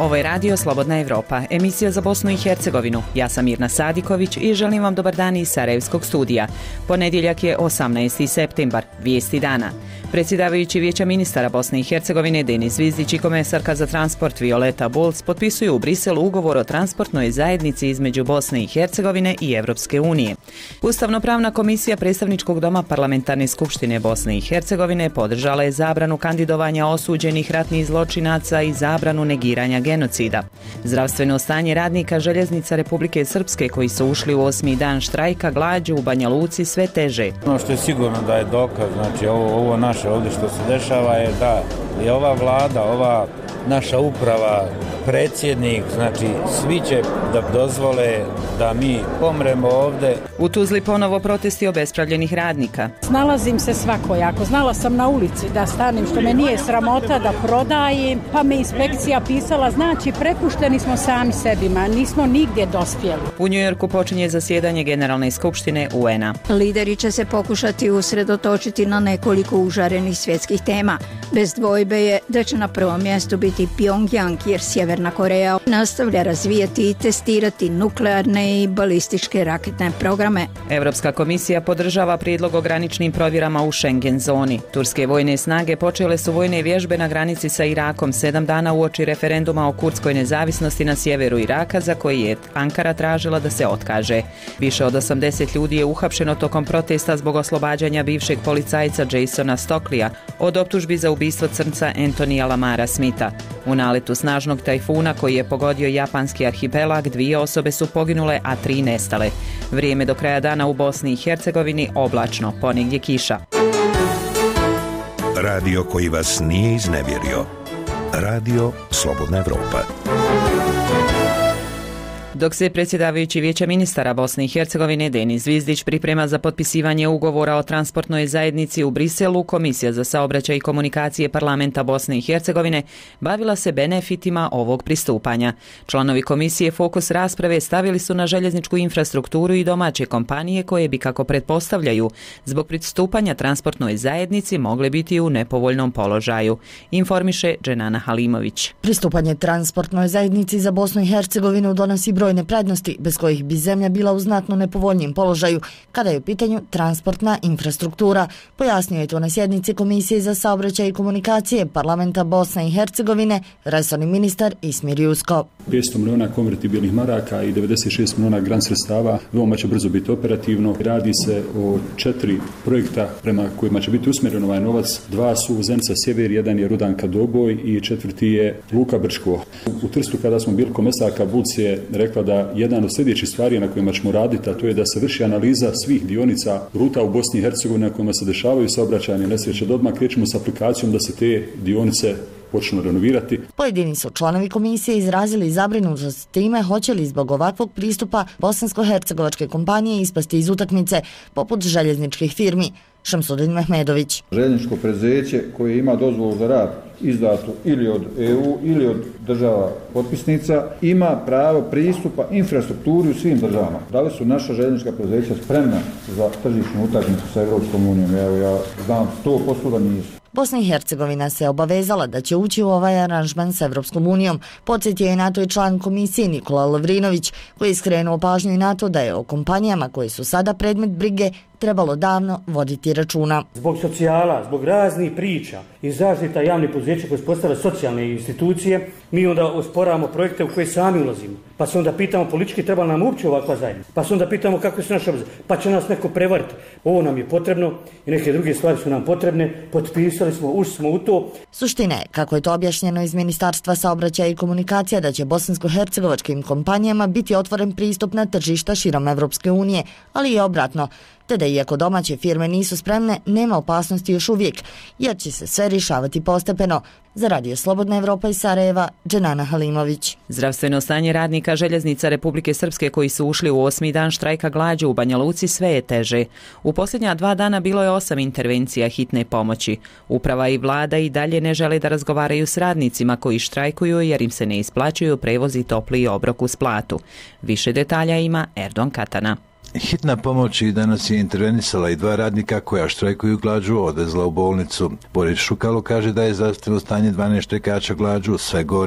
Ovo je Radio Slobodna Evropa, emisija za Bosnu i Hercegovinu. Ja sam Mirna Sadiković i želim vam dobar dan iz Sarajevskog studija. Ponedjeljak je 18. septembar, vijesti dana. Predsjedavajući Vijeća ministara Bosne i Hercegovine Denis Zvizdić i komesarka za transport Violeta Bulc potpisuju u Briselu ugovor o transportnoj zajednici između Bosne i Hercegovine i Evropske unije. Ustavno-pravna komisija Predstavničkog doma Parlamentarne skupštine Bosne i Hercegovine podržala je zabranu kandidovanja osuđenih ratnih zločinaca i zabranu negiranja genocida. Zdravstveno stanje radnika željeznica Republike Srpske koji su ušli u 8. dan štrajka glađu u Banja Luci sve teže. Ono što je sigurno da je dokaz, znači ovo naše ovdje što se dešava je da je ova vlada, ova naša uprava, predsjednik, znači svi će da dozvole da mi pomremo ovdje. U Tuzli ponovo protesti obespravljenih radnika. Snalazim se svakojako. Znala sam na ulici da stanem, što me nije sramota da prodajem, pa me inspekcija pisala, znači prepušteni smo sami sebima, nismo nigdje dospjeli. U Njujorku počinje zasjedanje Generalne skupštine UN-a. Lideri će se pokušati usredotočiti na nekoliko užarenih svjetskih tema. Bez dvojbe je da će na prvom mjestu biti Pyongyang, jer Sjeverna Koreja nastavlja razvijati i testirati nuklearne i balističke raketne programe. Europska komisija podržava prijedlog o graničnim provjerama u Schengen zoni. Turske vojne snage počele su vojne vježbe na granici sa Irakom 7 dana uoči referenduma o kurdskoj nezavisnosti na sjeveru Iraka, za koji je Ankara tražila da se otkaže. Više od 80 ljudi je uhapšeno tokom protesta zbog oslobađanja bivšeg policajca Jasona Stocklija od optužbi za ubistvo crnca Antonija Lamara Smitha. U naletu snažnog tajfuna koji je pogodio japanski arhipelag 2 osobe su poginule, a 3 nestale. Vrijeme do kraja dana u Bosni i Hercegovini oblačno, ponegdje kiša. Radio koji vas nije iznevjerio. Radio Slobodna Evropa. Dok se predsjedavajući Vijeća ministara Bosne i Hercegovine Denis Zvizdić priprema za potpisivanje ugovora o transportnoj zajednici u Briselu, Komisija za saobraćaj i komunikacije Parlamenta Bosne i Hercegovine bavila se benefitima ovog pristupanja. Članovi komisije fokus rasprave stavili su na željezničku infrastrukturu i domaće kompanije koje bi, kako pretpostavljaju, zbog pristupanja transportnoj zajednici mogle biti u nepovoljnom položaju, informiše Dženana Halimović. Pristupanje transportnoj zajednici za Bosnu i Hercegovinu donosi brojne prednosti bez kojih bi zemlja bila u znatno nepovoljnijem položaju kada je u pitanju transportna infrastruktura. Pojasnio je to na sjednici Komisije za saobraćaj i komunikacije Parlamenta Bosne i Hercegovine resorni ministar Ismir Jusko. 500 miliona konvertibilnih maraka i 96 miliona grant sredstava veoma će brzo biti operativno. Radi se o 4 projekta prema kojima će biti usmjeren ovaj novac. 2 su Zenica Sjever, 1 je Rudanka Doboj i 4. je Luka Brčko. U Trstu kada smo bili, komesarka Bulc je rekla da jedan od sljedećih stvari na kojima ćemo raditi, a to je da se vrši analiza svih dionica ruta u Bosni i Hercegovini na kojima se dešavaju saobraćajne nesreće, da odmah krećemo s aplikacijom da se te dionice počnu renovirati. Pojedini su članovi komisije izrazili zabrinutost time hoće li zbog ovakvog pristupa bosansko-hercegovačke kompanije ispasti iz utakmice poput željezničkih firmi. Šamsudin Mehmedović. Željezničko preduzeće koje ima dozvolu za rad izdatu ili od EU ili od država potpisnica ima pravo pristupa infrastrukturi u svim državama. Da li su naša željeznička preduzeća spremna za tržišnu utakmicu sa Evropskom unijom? Evo, ja znam 100% da nisu. Bosna i Hercegovina se obavezala da će ući u ovaj aranžman s Evropskom unijom. Podsjetio je NATO i član komisije Nikola Lavrinović, koji je skrenuo pažnju i na to da je o kompanijama koje su sada predmet brige trebalo davno voditi računa. Zbog socijala, zbog raznih priča i zaštita javnih poduzeća koje postavljaju socijalne institucije, mi onda osporavamo projekte u koje sami ulazimo. Pa se onda pitamo politički treba nam uopće ovakva zajednica. Pa se onda pitamo kakve su naše obveze. Pa će nas neko prevariti. Ovo nam je potrebno i neke druge stvari su nam potrebne. Potpisali smo, ušli smo u to. Suština je, kako je to objašnjeno iz Ministarstva saobraćaja i komunikacija, da će bosansko-hercegovačkim kompanijama biti otvoren pristup na tržišta širom Evropske unije, ali i obratno. Te da iako domaće firme nisu spremne, nema opasnosti još uvijek, jer će se sve rješavati postepeno. Za Radio Slobodna Evropa iz Sarajeva, Dženana Halimović. Zdravstveno stanje radnika željeznica Republike Srpske koji su ušli u 8. dan štrajka glađu u Banja Luci sve je teže. U posljednja 2 dana bilo je 8 intervencija hitne pomoći. Uprava i vlada i dalje ne žele da razgovaraju s radnicima koji štrajkuju jer im se ne isplaćuju prevoz i topli obrok uz platu. Više detalja ima Erdon Katana. Hitna pomoć i danas je intervenisala i 2 radnika koja štrajkuju glađu odvezla u bolnicu. Boris Šukalo kaže da je zdravstveno stanje 12 štrajkača glađu sve gore.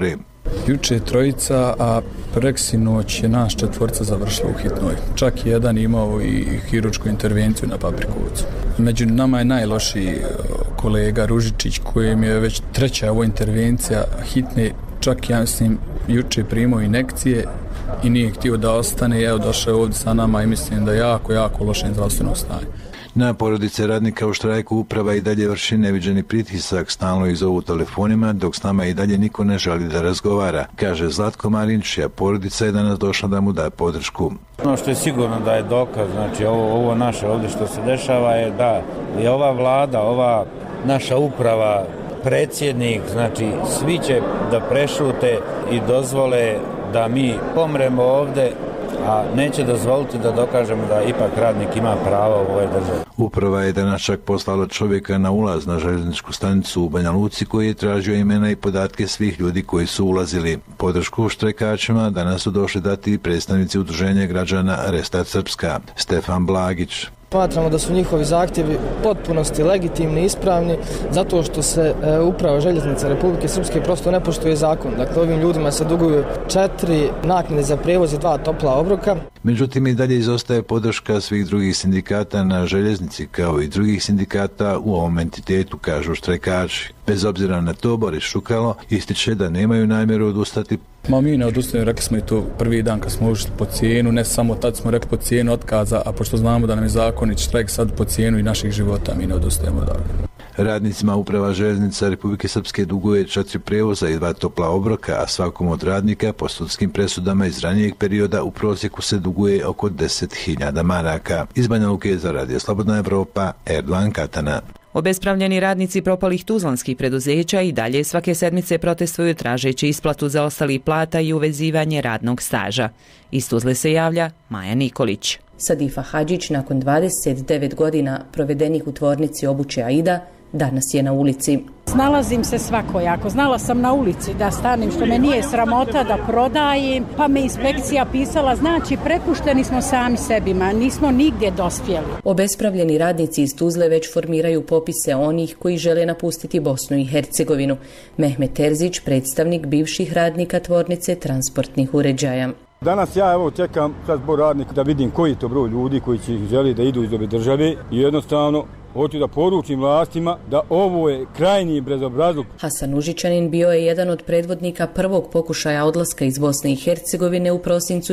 Juče trojica, a preksinoć je naš četvorca završila u hitnoj. Čak jedan imao i hiručku intervenciju na Paprikovcu. Među nama je najlošiji kolega Ružičić, kojem je već treća ovo intervencija hitne. Čak ja s njim juče primao injekcije i nije htio da ostane. Evo došao ovdje sa nama i mislim da je jako lošem zdravstvenom stanju. Na porodice radnika u štrajku uprava i dalje vrši neviđeni pritisak, stalno ih zovu telefonima, dok s nama i dalje niko ne želi da razgovara, kaže Zlatko Marinč, a porodica je danas došla da mu da podršku. Ono što je sigurno da je dokaz, znači ovo naše ovdje što se dešava je da je ova vlada, ova naša uprava, predsjednik, znači svi će da prešute i dozvole da mi pomremo ovdje, a neće dozvoliti da dokažemo da ipak radnik ima pravo u ovoj državi. Uprava je danas čak poslala čovjeka na ulaz na željezničku stanicu u Banja Luci koji je tražio imena i podatke svih ljudi koji su ulazili. Podršku štrajkačima danas su došli dati predstavnici udruženja građana Restart Srpska, Stefan Blagić. Smatramo da su njihovi zahtjevi potpunosti legitimni i ispravni zato što se uprava željeznica Republike Srpske prosto ne poštuje zakon. Dakle, ovim ljudima se duguju 4 naknade za prijevoz i 2 topla obroka. Međutim, i dalje izostaje podrška svih drugih sindikata na željeznici kao i drugih sindikata u ovom entitetu, kažu štrajkači. Bez obzira na to, Boris Šukalo ističe da nemaju namjeru odustati. Mi ne odustajemo, rekli smo i to prvi dan kad smo ušli po cijenu, ne samo tad smo rekli po cijenu otkaza, a pošto znamo da nam je zakonit štrajk sad po cijenu i naših života, mi ne odustajemo odavde. Radnicima uprava željeznica Republike Srpske duguje 4 prijevoza i 2 topla obroka, a svakom od radnika po sudskim presudama iz ranijeg perioda u prosjeku se duguje oko 10.000 maraka. Iz Banja Luke za Radio Slobodna Evropa, Erdogan Katana. Obespravljeni radnici propalih tuzlanskih preduzeća i dalje svake sedmice protestuju tražeći isplatu zaostalih plata i uvezivanje radnog staža. Iz Tuzle se javlja Maja Nikolić. Sadifa Hadžić nakon 29 godina provedenih u tvornici obuće Aida danas je na ulici. Snalazim se svakojako. Znala sam na ulici da stanem, što me nije sramota da prodajem, pa me inspekcija pisala, znači prepušteni smo sami sebima, nismo nigdje dospjeli. Obespravljeni radnici iz Tuzle već formiraju popise onih koji žele napustiti Bosnu i Hercegovinu. Mehmet Terzić, predstavnik bivših radnika tvornice transportnih uređaja. Danas ja čekam sad zbor radnika da vidim koji to broj ljudi koji će želi da idu iz ove države i jednostavno hoću da poručim vlastima da ovo je krajnji bezobrazluk. Hasan Užičanin bio je jedan od predvodnika prvog pokušaja odlaska iz Bosne i Hercegovine u prosincu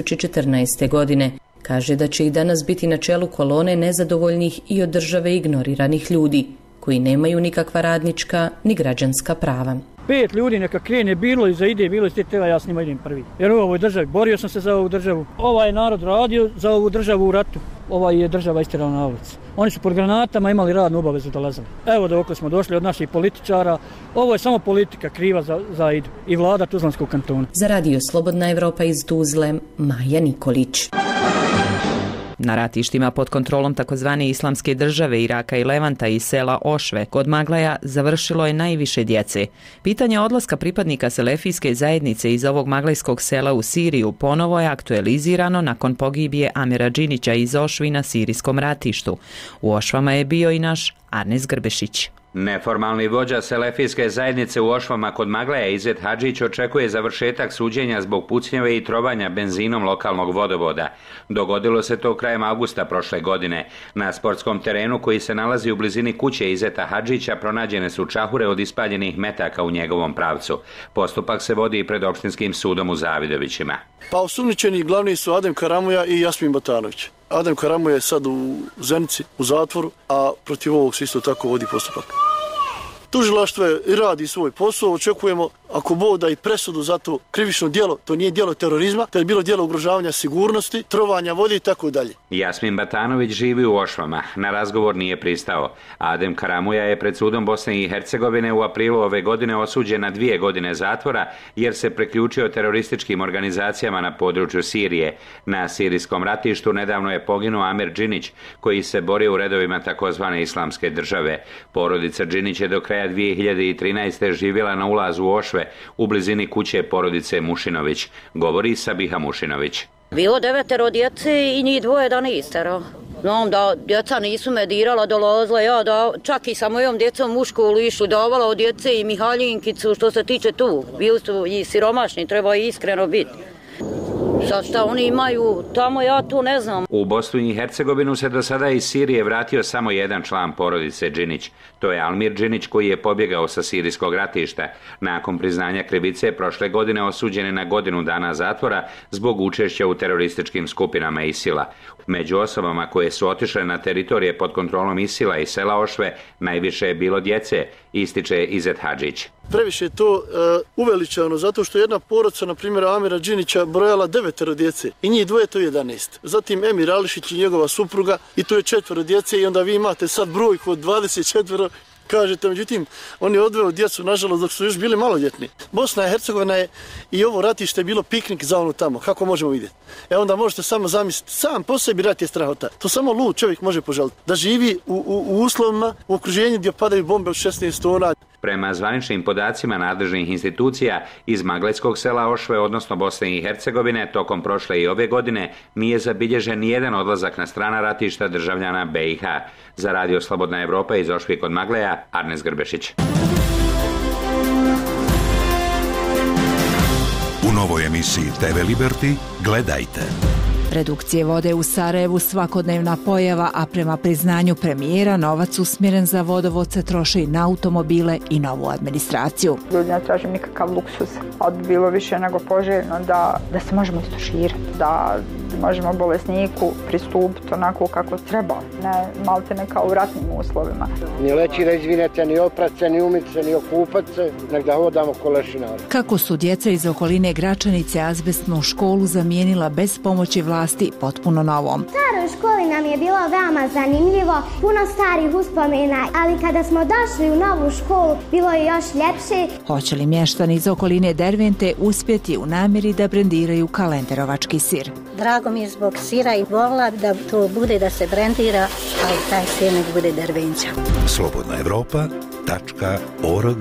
2014. godine. Kaže da će i danas biti na čelu kolone nezadovoljnih i od države ignoriranih ljudi, koji nemaju nikakva radnička ni građanska prava. 5 ljudi neka krene, bilo i za ide, bilo i ste tela, ja s njima idem prvi. Jer u ovoj državi, borio sam se za ovu državu. Ovaj narod radio za ovu državu u ratu. Ova je država istirala na ulici. Oni su pod granatama imali radnu obavezu da lazali. Evo dokle smo došli od naših političara. Ovo je samo politika kriva za Aidu i vlada Tuzlanskog kantona. Za Radio Slobodna Evropa iz Tuzle, Maja Nikolić. Na ratištima pod kontrolom takozvane islamske države Iraka i Levanta iz sela Ošve kod Maglaja završilo je najviše djece. Pitanje odlaska pripadnika selefijske zajednice iz ovog maglajskog sela u Siriju ponovo je aktualizirano nakon pogibije Amira Džinića iz Ošvi na sirijskom ratištu. U Ošvama je bio i naš Arnes Grbešić. Neformalni vođa selefijske zajednice u Ošvama kod Maglaja Izet Hadžić očekuje završetak suđenja zbog pucnjeve i trovanja benzinom lokalnog vodovoda. Dogodilo se to krajem avgusta prošle godine. Na sportskom terenu koji se nalazi u blizini kuće Izeta Hadžića pronađene su čahure od ispaljenih metaka u njegovom pravcu. Postupak se vodi i pred opštinskim sudom u Zavidovićima. Pa osumnjičeni glavni su Adem Karamuja i Jasmin Batanović. Adem Karamuja je sad u Zenici, u zatvoru, a protiv ovog se isto tako vodi postupak. Tužilaštvo radi svoj posao, očekujemo ako Bog da i presudu za to krivično djelo, to nije djelo terorizma, to je bilo djelo ugrožavanja sigurnosti, trovanja vode i tako dalje. Jasmin Batanović živi u Ošvama, na razgovor nije pristao. Adem Karamuja je pred sudom Bosne i Hercegovine u aprilu ove godine osuđen na 2 godine zatvora jer se priključio terorističkim organizacijama na području Sirije. Na sirijskom ratištu nedavno je poginuo Amir Džinić koji se borio u redovima takozvane islamske države. Porodica Džinić je do kraja 2013. živjela na ulazu u Ošve u blizini kuće porodice Mušinović, govori Sabiha Mušinović. Bilo 9 djece i njih 2 11. Znam da djeca nisu me dirala, dolazila ja da čak i sa mojom djecom u školu išli, davala od djece i Mihaljinkicu što se tiče tu. Bili su i siromašni, treba iskreno biti. Sad šta oni imaju tamo, ja tu ne znam. U Bosnu i Hercegovinu se do sada iz Sirije vratio samo jedan član porodice Džinić. To je Almir Džinić koji je pobjegao sa sirijskog ratišta. Nakon priznanja krivice prošle godine osuđen je na godinu dana zatvora zbog učešća u terorističkim skupinama ISIL-a. Među osobama koje su otišle na teritorije pod kontrolom ISIL-a i sela Ošve najviše je bilo djece, ističe Izet Hadžić. Previše je to uveličano, zato što jedna porodica, na primjer Amira Džinića, brojala 9 djece i njih dvoje, to je 11. Zatim Emir Ališić i njegova supruga i to je 4 djece i onda vi imate sad brojku od 24. Kažete, međutim, on je odveo djecu, nažalost, dok su još bili maloljetni. Bosna i Hercegovina je i ovo ratište je bilo piknik za ono tamo, kako možemo vidjeti. Onda možete samo zamisliti, sam po sebi rat je strahota. To samo lud čovjek može poželiti. Da živi u uslovima, u okruženju gdje padaju bombe od 16 tona. Prema zvaničnim podacima nadležnih institucija iz Magletskog sela Ošve, odnosno Bosne i Hercegovine, tokom prošle i ove godine nije zabilježen nijedan odlazak na strana ratišta državljana BiH. Za Radio Slobodna Evropa iz Ošve kod Magleja, Arnes Grbešić. U novoj emisiji TV Liberty gledajte. Redukcije vode u Sarajevu svakodnevna pojava, a prema priznanju premijera novac usmjeren za vodovod se troši na automobile i novu administraciju. Ljudi ne traže nikakav luksuz, ali bi bilo više nego poželjno da se možemo istuširati, da možemo bolesniku pristupiti onako kako treba, ne maltene kao u ratnim uslovima. Ni leći da izvinete, ni oprat se, ni umit se, ni okupat se, nek da hodamo ko lešinari. Kako su djeca iz okoline Gračanice azbestnu školu zamijenila bez pomoći vlasti potpuno novom. U staroj školi nam je bilo veoma zanimljivo, puno starih uspomena, ali kada smo došli u novu školu bilo je još ljepše. Hoće li mještani iz okoline Dervente uspjeti u namjeri da brendiraju kalenderovački sir? Drago mi je zbog sira i volila da to bude da se brendira, ali taj sir nek bude Dervenča. slobodnaevropa.org.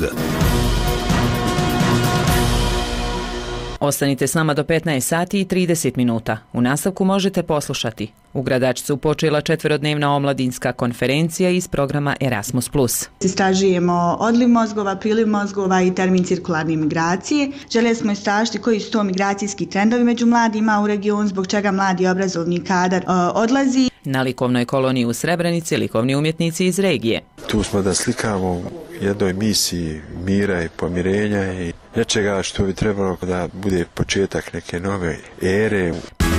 Ostanite s nama do 15 sati i 30 minuta. U nastavku možete poslušati. U Gradačcu počela 4-dnevna omladinska konferencija iz programa Erasmus+. Istražujemo odliv mozgova, priliv mozgova i termin cirkularne migracije. Željeli smo istražiti koji su to migracijski trendovi među mladima u regionu, zbog čega mladi obrazovni kadar odlazi. Na likovnoj koloniji u Srebrenici likovni umjetnici iz regije. Tu smo da slikamo jednoj misiji mira i pomirenja i nečega što bi trebalo da bude početak neke nove ere.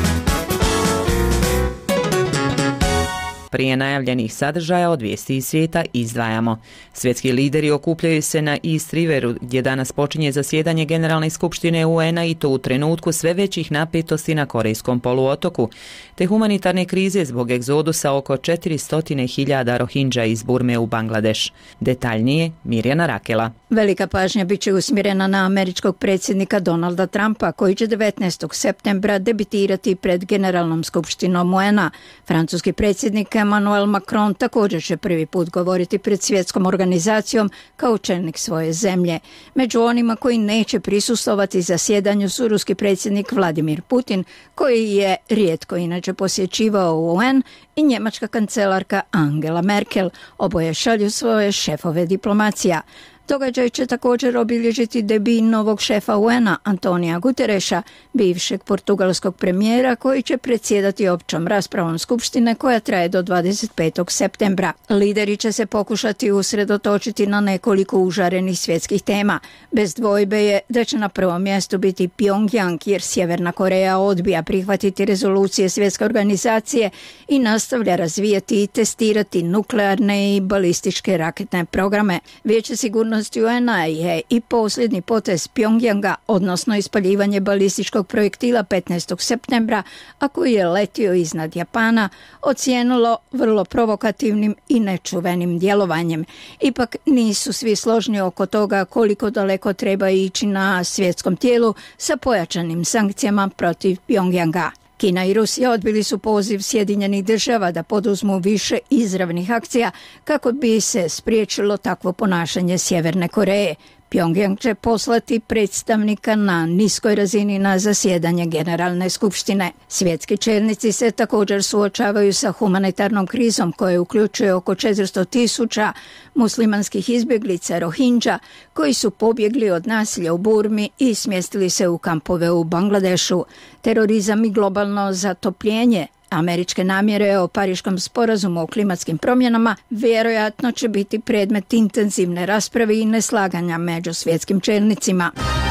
Prije najavljenih sadržaja od vijesti iz svijeta izdvajamo. Svjetski lideri okupljaju se na East Riveru, gdje danas počinje zasjedanje Generalne skupštine UN-a i to u trenutku sve većih napetosti na Korejskom poluotoku, te humanitarne krize zbog egzodusa oko 400.000 Rohingya iz Burme u Bangladeš. Detaljnije Mirjana Rakela. Velika pažnja bit će usmjerena na američkog predsjednika Donalda Trumpa, koji će 19. septembra debitirati pred Generalnom skupštinom UN-a. Francuski predsjednik Emmanuel Macron također će prvi put govoriti pred svjetskom organizacijom kao čelnik svoje zemlje. Među onima koji neće prisustvovati zasjedanju su ruski predsjednik Vladimir Putin, koji je rijetko inače posjećivao UN, i njemačka kancelarka Angela Merkel. Oboje šalju svoje šefove diplomacija. Događaj će također obilježiti debut novog šefa UN-a Antonija Gutereša, bivšeg portugalskog premijera koji će predsjedati općom raspravom skupštine koja traje do 25. septembra. Lideri će se pokušati usredotočiti na nekoliko užarenih svjetskih tema. Bez dvojbe je da će na prvom mjestu biti Pyongyang, jer Sjeverna Koreja odbija prihvatiti rezolucije svjetske organizacije i nastavlja razvijati i testirati nuklearne i balističke raketne programe. Vijeće sigurnosti UN-a je i posljednji potez Pyongyanga, odnosno ispaljivanje balističkog projektila 15. septembra, a koji je letio iznad Japana, ocijenilo vrlo provokativnim i nečuvenim djelovanjem. Ipak nisu svi složni oko toga koliko daleko treba ići na svjetskom tijelu sa pojačanim sankcijama protiv Pyongyanga. Kina i Rusija odbili su poziv Sjedinjenih država da poduzmu više izravnih akcija kako bi se spriječilo takvo ponašanje Sjeverne Koreje. Pjongjang će poslati predstavnika na niskoj razini na zasjedanje Generalne skupštine. Svjetski čelnici se također suočavaju sa humanitarnom krizom koja uključuje oko 400.000 muslimanskih izbjeglica Rohingya koji su pobjegli od nasilja u Burmi i smjestili se u kampove u Bangladešu. Terorizam i globalno zatopljenje, američke namjere o Pariškom sporazumu o klimatskim promjenama vjerojatno će biti predmet intenzivne rasprave i neslaganja među svjetskim čelnicima.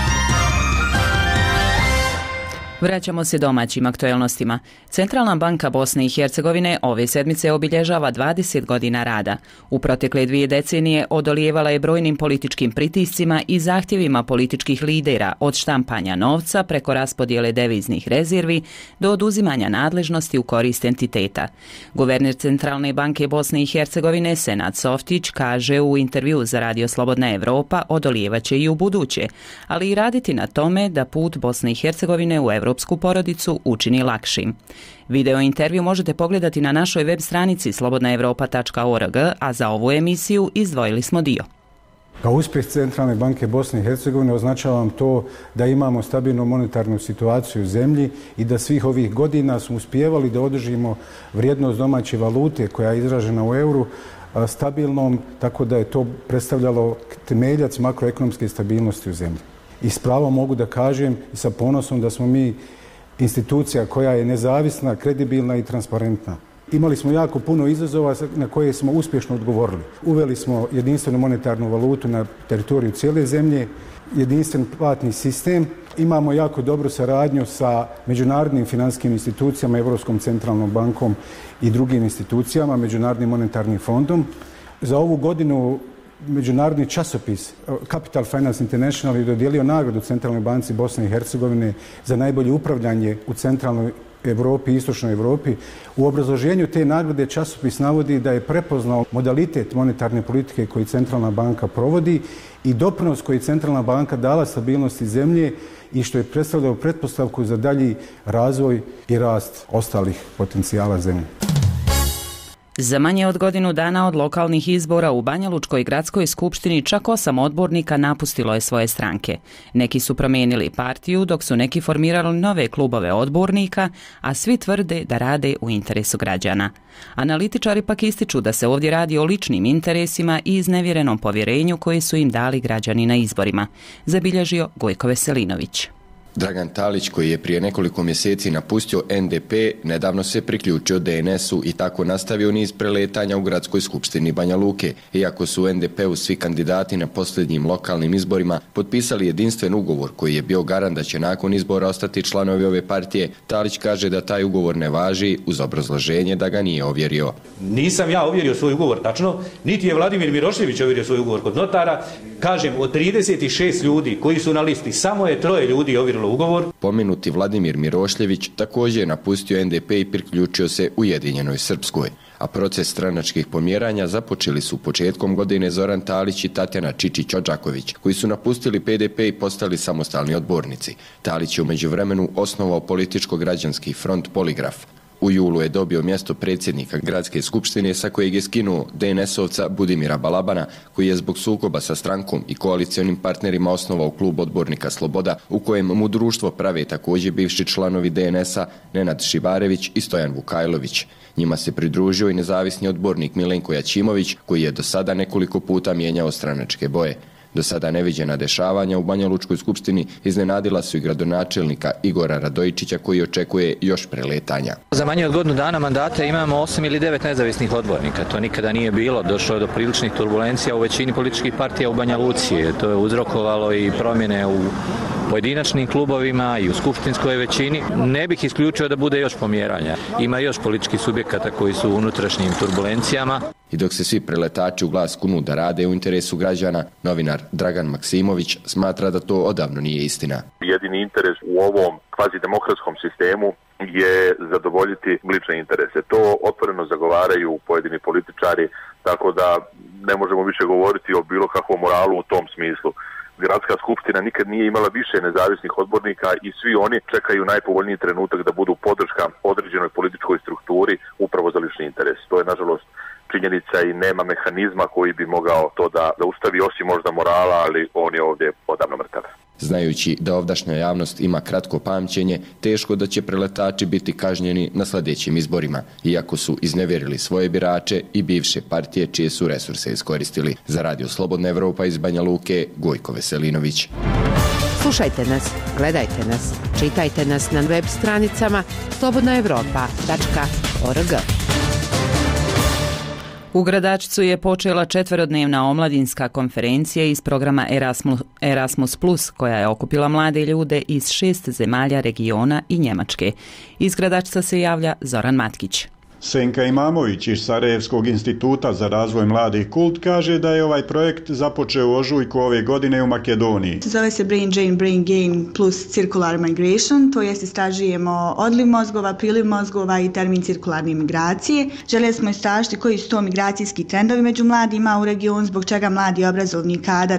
Vraćamo se domaćim aktuelnostima. Centralna banka Bosne i Hercegovine ove sedmice obilježava 20 godina rada. U protekle 2 decenije odolijevala je brojnim političkim pritiscima i zahtjevima političkih lidera od štampanja novca preko raspodjele deviznih rezervi do oduzimanja nadležnosti u korist entiteta. Guverner Centralne banke Bosne i Hercegovine Senad Softić kaže u intervju za Radio Slobodna Evropa odolijevaće i u buduće, ali i raditi na tome da put Bosne i Hercegovine u europsku porodicu učini lakšim. Video intervju možete pogledati na našoj web stranici slobodnaevropa.org, a za ovu emisiju izdvojili smo dio. Kao uspjeh Centralne banke Bosne i Hercegovine označavam to da imamo stabilnu monetarnu situaciju u zemlji i da svih ovih godina smo uspijevali da održimo vrijednost domaće valute koja je izražena u euru stabilnom, tako da je to predstavljalo temeljac makroekonomske stabilnosti u zemlji. I s pravom mogu da kažem i sa ponosom da smo mi institucija koja je nezavisna, kredibilna i transparentna. Imali smo jako puno izazova na koje smo uspješno odgovorili. Uveli smo jedinstvenu monetarnu valutu na teritoriju cijele zemlje, jedinstven platni sistem. Imamo jako dobru saradnju sa međunarodnim financijskim institucijama, Europskom centralnom bankom i drugim institucijama, Međunarodnim monetarnim fondom. Za ovu godinu međunarodni časopis Capital Finance International je dodijelio nagradu Centralnoj banci Bosne i Hercegovine za najbolje upravljanje u centralnoj Europi i istočnoj Europi. U obrazloženju te nagrade časopis navodi da je prepoznao modalitet monetarne politike koji Centralna banka provodi i doprinos koji Centralna banka dala stabilnosti zemlje i što je predstavljao pretpostavku za dalji razvoj i rast ostalih potencijala zemlje. Za manje od godinu dana od lokalnih izbora u Banjalučkoj gradskoj skupštini čak 8 odbornika napustilo je svoje stranke. Neki su promijenili partiju, dok su neki formirali nove klubove odbornika, a svi tvrde da rade u interesu građana. Analitičari pak ističu da se ovdje radi o ličnim interesima i iznevjerenom povjerenju koje su im dali građani na izborima, zabilježio Gojko Veselinović. Dragan Talić, koji je prije nekoliko mjeseci napustio NDP, nedavno se priključio DNS-u i tako nastavio niz preletanja u gradskoj skupštini Banja Luke. Iako su u NDP-u svi kandidati na posljednjim lokalnim izborima potpisali jedinstven ugovor koji je bio garant da će nakon izbora ostati članovi ove partije, Talić kaže da taj ugovor ne važi uz obrazloženje da ga nije ovjerio. Nisam ja ovjerio svoj ugovor tačno, niti je Vladimir Mirošević ovjerio svoj ugovor kod notara. Kažem, od 36 ljudi koji su na listi, samo je 3 ljudi ovjerilo ugovor. Pomenuti Vladimir Mirošljević također je napustio NDP i priključio se Ujedinjenoj Srpskoj, a proces stranačkih pomjeranja započeli su početkom godine Zoran Talić i Tatjana Čičić-Odžaković, koji su napustili PDP i postali samostalni odbornici. Talić je u međuvremenu osnovao političko-građanski front Poligraf. U julu je dobio mjesto predsjednika gradske skupštine sa kojeg je skinuo DNS-ovca Budimira Balabana, koji je zbog sukoba sa strankom i koalicionim partnerima osnovao klub odbornika Sloboda, u kojem mu društvo prave također bivši članovi DNS-a Nenad Šibarević i Stojan Vukajlović. Njima se pridružio i nezavisni odbornik Milenko Jačimović, koji je do sada nekoliko puta mijenjao stranačke boje. Do sada neviđena dešavanja u Banjalučkoj skupštini iznenadila su i gradonačelnika Igora Radojičića, koji očekuje još preletanja. Za manje od godinu dana mandata imamo 8 ili 9 nezavisnih odbornika. To nikada nije bilo. Došlo je do priličnih turbulencija u većini političkih partija u Banja Luci. To je uzrokovalo i promjene u pojedinačnim klubovima i u skupštinskoj većini. Ne bih isključio da bude još pomjeranja. Ima još političkih subjekata koji su u unutrašnjim turbulencijama. I dok se svi preletači u glas kunu da rade u interesu građana, novinar Dragan Maksimović smatra da to odavno nije istina. Jedini interes u ovom kvazidemokratskom sistemu je zadovoljiti lične interese. To otvoreno zagovaraju pojedini političari, tako da ne možemo više govoriti o bilo kakvom moralu u tom smislu. Gradska skupština nikad nije imala više nezavisnih odbornika i svi oni čekaju najpovoljniji trenutak da budu podrška određenoj političkoj strukturi upravo za lični interes. To je nažalost činjenica i nema mehanizma koji bi mogao to da zaustavi, osim možda morala, ali on je ovdje odavno mrtav. Znajući da ovdašnja javnost ima kratko pamćenje, teško da će preletači biti kažnjeni na sljedećim izborima, iako su iznevjerili svoje birače i bivše partije čije su resurse iskoristili. Za Radio Slobodna Evropa iz Banja Luke, Gojko Veselinović. Slušajte nas, gledajte nas, čitajte nas na web stranicama slobodnaevropa.org. U Gradačcu je počela 4-dnevna omladinska konferencija iz programa Erasmus+, koja je okupila mlade ljude iz 6 zemalja regiona i Njemačke. Iz Gradačca se javlja Zoran Matkić. Senka Imamović iz Sarajevskog instituta za razvoj mladih Kult kaže da je ovaj projekt započeo u ožujku ove godine u Makedoniji. Zove se Brain Drain, Brain Gain plus Circular Migration, to jest istražujemo odliv mozgova, priliv mozgova i termin cirkularne migracije. Željeli smo istražiti koji su to migracijski trendovi među mladima u regionu, zbog čega mladi obrazovni kadar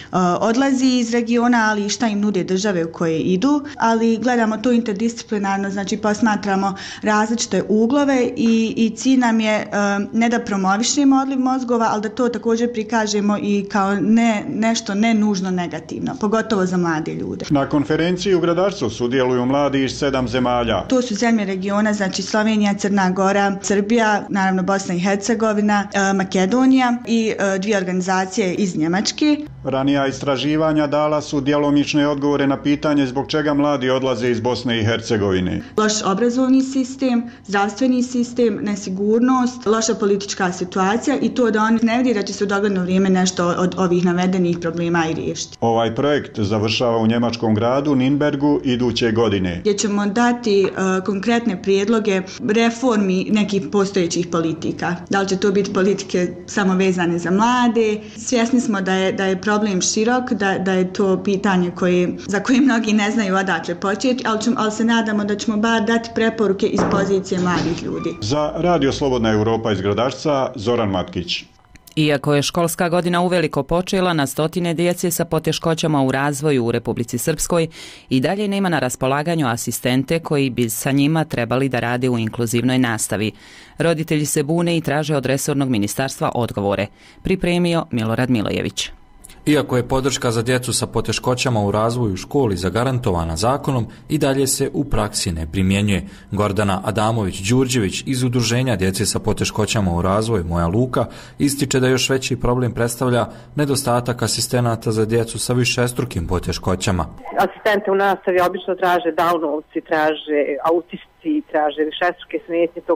odlazi iz regiona, ali i šta im nude države u koje idu. Ali gledamo to interdisciplinarno, znači posmatramo različite uglove i cilj nam je ne da promovišemo odliv mozgova, ali da to također prikažemo i kao nešto ne nužno negativno, pogotovo za mlade ljude. Na konferenciji u Gradačcu sudjeluju mladi iz 7 zemalja. To su zemlje regiona, znači Slovenija, Crna Gora, Srbija, naravno Bosna i Hercegovina, Makedonija i 2 organizacije iz Njemačke. Ranija istraživanja dala su djelomične odgovore na pitanje zbog čega mladi odlaze iz Bosne i Hercegovine. Loš obrazovni sistem, zdravstveni sistem, nesigurnost, loša politička situacija i to da oni ne vidi da će se u dogledno vrijeme nešto od ovih navedenih problema i riješiti. Ovaj projekt završava u njemačkom gradu Nürnbergu iduće godine. Gdje ćemo dati konkretne prijedloge reformi nekih postojećih politika. Da li će to biti politike samo vezane za mlade? Svjesni smo da je problem širok, da je to pitanje za koje mnogi ne znaju odakle početi, ali se nadamo da ćemo bar dati preporuke iz pozicije mladih ljudi. Za Radio Slobodna Evropa iz Gradačca, Zoran Matkić. Iako je školska godina uveliko počela, na stotine djece sa poteškoćama u razvoju u Republici Srpskoj i dalje nema na raspolaganju asistente koji bi sa njima trebali da rade u inkluzivnoj nastavi. Roditelji se bune i traže od resornog ministarstva odgovore. Pripremio Milorad Milojević. Iako je podrška za djecu sa poteškoćama u razvoju u školi zagarantovana zakonom, i dalje se u praksi ne primjenjuje. Gordana Adamović-Đurđević iz Udruženja djece sa poteškoćama u razvoju Moja Luka ističe da još veći problem predstavlja nedostatak asistenata za djecu sa višestrukim poteškoćama. Asistente u nastavi obično traže Downovci, traže autisti, traže višestruke smetnje, to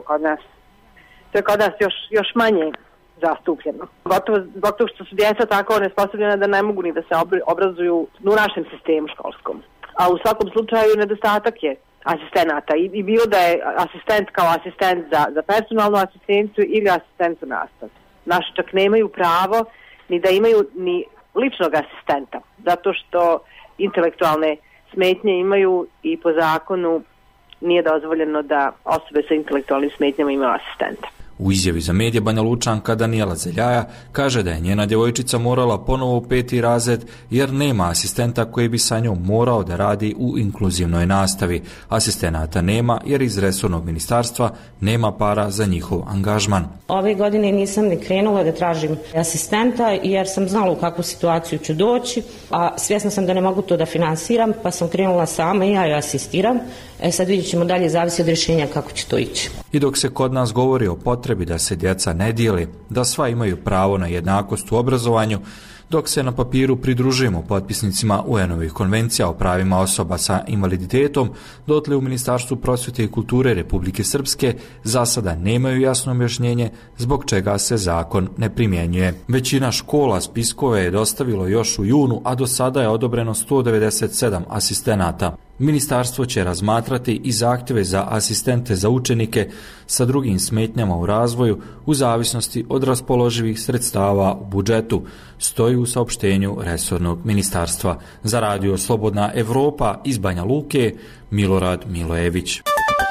je kod nas još manje zastupljeno. Gotovo zbog toga što su djeca tako nesposobljena da ne mogu ni da se obrazuju u našem sistemu školskom. A u svakom slučaju nedostatak je asistenata i bilo da je asistent kao asistent za personalnu asistenciju ili asistent u nastavi. Naši čak nemaju pravo ni da imaju ni ličnog asistenta, zato što intelektualne smetnje imaju i po zakonu nije dozvoljeno da osobe sa intelektualnim smetnjama imaju asistenta. U izjavi za medije Banja Lučanka Danijela Zeljaja kaže da je njena djevojčica morala ponovo u 5. razred jer nema asistenta koji bi sa njom morao da radi u inkluzivnoj nastavi. Asistenata nema jer iz resornog ministarstva nema para za njihov angažman. Ove godine nisam ni krenula da tražim asistenta jer sam znala u kakvu situaciju ću doći, a svjesna sam da ne mogu to da finansiram, pa sam krenula sama i ja joj asistiram. Sad vidjet ćemo dalje, zavisi od rješenja kako će to ići. I dok se kod nas govori o potrebi da se djeca ne dijele, da sva imaju pravo na jednakost u obrazovanju, dok se na papiru pridružujemo potpisnicima UN-ovih konvencija o pravima osoba sa invaliditetom, dotle u Ministarstvu prosvjete i kulture Republike Srpske za sada nemaju jasno objašnjenje zbog čega se zakon ne primjenjuje. Većina škola spiskove je dostavilo još u junu, a do sada je odobreno 197 asistenata. Ministarstvo će razmatrati i zahtjeve za asistente za učenike sa drugim smetnjama u razvoju u zavisnosti od raspoloživih sredstava u budžetu, stoji u saopštenju resornog ministarstva. Za Radio Slobodna Evropa iz Banja Luke, Milorad Milojević.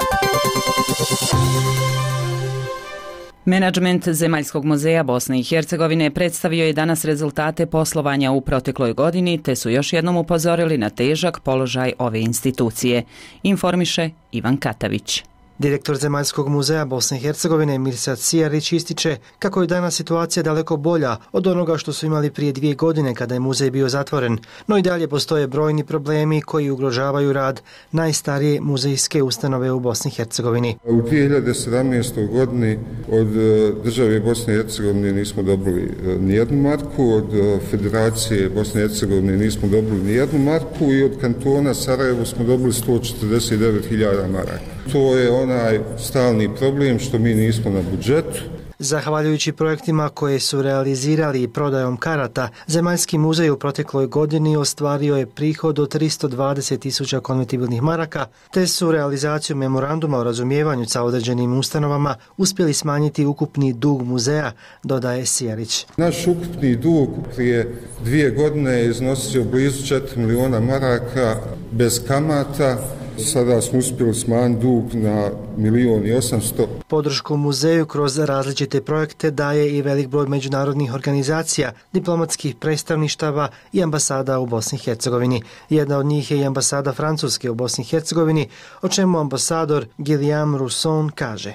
Menadžment Zemaljskog muzeja Bosne i Hercegovine predstavio je danas rezultate poslovanja u protekloj godini, te su još jednom upozorili na težak položaj ove institucije. Informiše Ivan Katavić. Direktor Zemaljskog muzeja Bosne i Hercegovine Mirsad Sijarić ističe kako je danas situacija daleko bolja od onoga što su imali prije 2 godine kada je muzej bio zatvoren, no i dalje postoje brojni problemi koji ugrožavaju rad najstarije muzejske ustanove u Bosni i Hercegovini. U 2017. godini od države Bosne i Hercegovine nismo dobili nijednu marku, od Federacije Bosne i Hercegovine nismo dobili nijednu marku i od kantona Sarajevo smo dobili 149.000 maraka. To je onaj stalni problem što mi nismo na budžetu. Zahvaljujući projektima koje su realizirali prodajom karata, Zemaljski muzej u protekloj godini ostvario je prihod od 320.000 konvertibilnih maraka, te su realizacijom memoranduma o razumijevanju sa određenim ustanovama uspjeli smanjiti ukupni dug muzeja, dodaje Sijarić. Naš ukupni dug prije 2 godine je iznosio blizu 4 miliona maraka bez kamata. Sada smo uspjeli smanjiti dug na 1.800.000. Podršku muzeju kroz različite projekte daje i velik broj međunarodnih organizacija, diplomatskih predstavništava i ambasada u Bosni i Hercegovini. Jedna od njih je i ambasada Francuske u Bosni i Hercegovini, o čemu ambasador Guillaume Rousson kaže.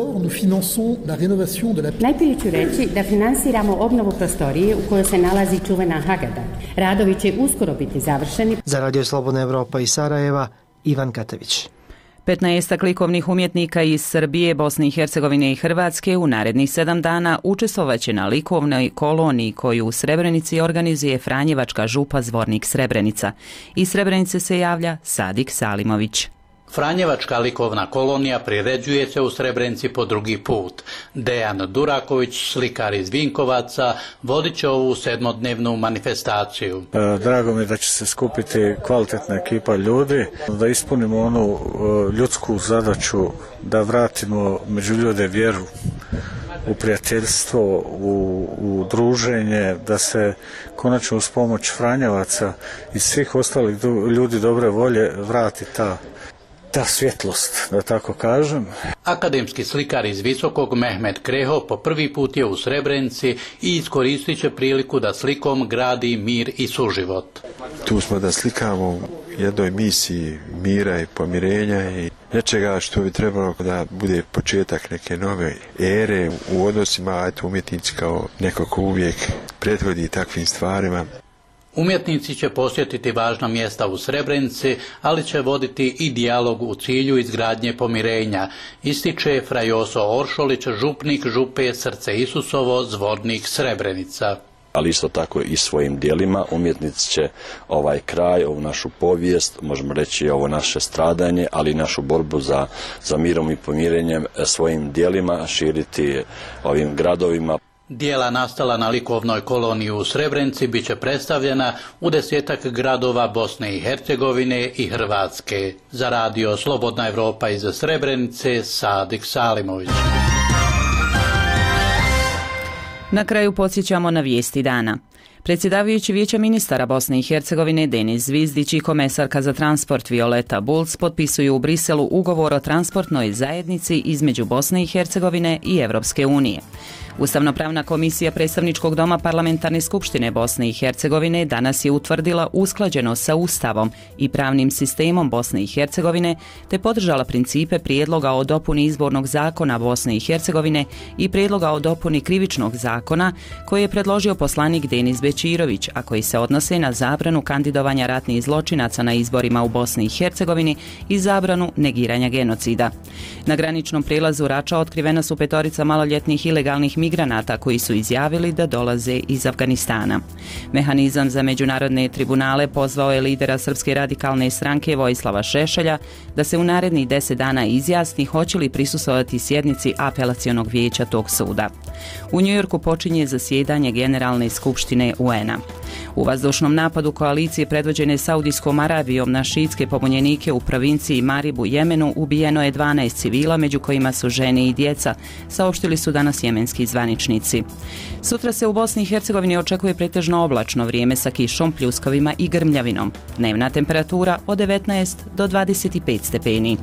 Najprije ću reći da finansiramo obnovu prostorije u kojoj se nalazi čuvena Hagada. Radovi će uskoro biti završeni. Za Radio Slobodna Evropa iz Sarajeva, Ivan Katević. 15 likovnih umjetnika iz Srbije, Bosne i Hercegovine i Hrvatske u narednih 7 dana učestvovaće na likovnoj koloniji koju u Srebrenici organizuje Franjevačka župa Zvornik Srebrenica. Iz Srebrenice se javlja Sadik Salimović. Franjevačka likovna kolonija priređuje se u Srebrenici po drugi put. Dejan Duraković, slikar iz Vinkovaca, vodit će ovu 7-dnevnu manifestaciju. Drago mi je da će se skupiti kvalitetna ekipa ljudi, da ispunimo onu ljudsku zadaću da vratimo među ljude vjeru u prijateljstvo, u druženje, da se konačno uz pomoć Franjevaca i svih ostalih ljudi dobre volje vrati ta svjetlost, da tako kažem. Akademski slikar iz Visokog Mehmet Kreho po prvi put je u Srebrenici i iskoristit će priliku da slikom gradi mir i suživot. Tu smo da slikamo jednoj misiji mira i pomirenja i nečega što bi trebalo da bude početak neke nove ere u odnosima, umjetnici kao neko ko uvijek prethodi takvim stvarima. Umjetnici će posjetiti važna mjesta u Srebrenici, ali će voditi i dijalog u cilju izgradnje pomirenja, ističe Frajoso Oršolić, župnik župe Srce Isusovo, Zvornik Srebrenica. Ali isto tako i svojim dijelima umjetnici će ovaj kraj, ovu našu povijest, možemo reći ovo naše stradanje, ali i našu borbu za mirom i pomirenjem svojim dijelima širiti ovim gradovima. Dijela nastala na likovnoj koloniji u Srebrenici bit će predstavljena u 10-ak gradova Bosne i Hercegovine i Hrvatske. Za Radio Slobodna Evropa iz Srebrenice, Sadik Salimović. Na kraju podsjećamo na vijesti dana. Predsjedavajući Vijeća ministara Bosne i Hercegovine Denis Zvizdić i komesarka za transport Violeta Bulc potpisuju u Briselu ugovor o transportnoj zajednici između Bosne i Hercegovine i Evropske unije. Ustavnopravna komisija Predstavničkog doma Parlamentarne skupštine Bosne i Hercegovine danas je utvrdila usklađenost sa Ustavom i pravnim sistemom Bosne i Hercegovine te podržala principe prijedloga o dopuni izbornog zakona Bosne i Hercegovine i prijedloga o dopuni krivičnog zakona koji je predložio poslanik Denis Bećirović, a koji se odnose na zabranu kandidovanja ratnih zločinaca na izborima u Bosni i Hercegovini i zabranu negiranja genocida. Na graničnom prijelazu Rača otkrivena su 5 maloljetnih ilegalnih migranata koji su izjavili da dolaze iz Afganistana. Mehanizam za međunarodne tribunale pozvao je lidera Srpske radikalne stranke Vojislava Šešelja da se u narednih 10 dana izjasni hoće li prisustvovati sjednici apelacionog vijeća tog suda. U Njujorku počinje zasjedanje Generalne skupštine UN-a. U vazdušnom napadu koalicije predvođene Saudijskom Arabijom na šiitske pobunjenike u provinciji Marib u Jemenu ubijeno je 12 civila, među kojima su žene i djeca, saopštili su danas jemenski zvaničnici. Sutra se u Bosni i Hercegovini očekuje pretežno oblačno vrijeme sa kišom, pljuskovima i grmljavinom. Dnevna temperatura od 19 do 25 stepeni.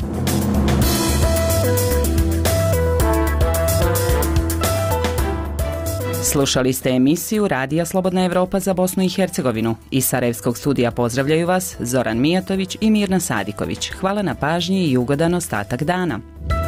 Slušali ste emisiju Radija Slobodna Evropa za Bosnu i Hercegovinu. Iz Sarajevskog studija pozdravljaju vas Zoran Mijatović i Mirna Sadiković. Hvala na pažnji i ugodan ostatak dana.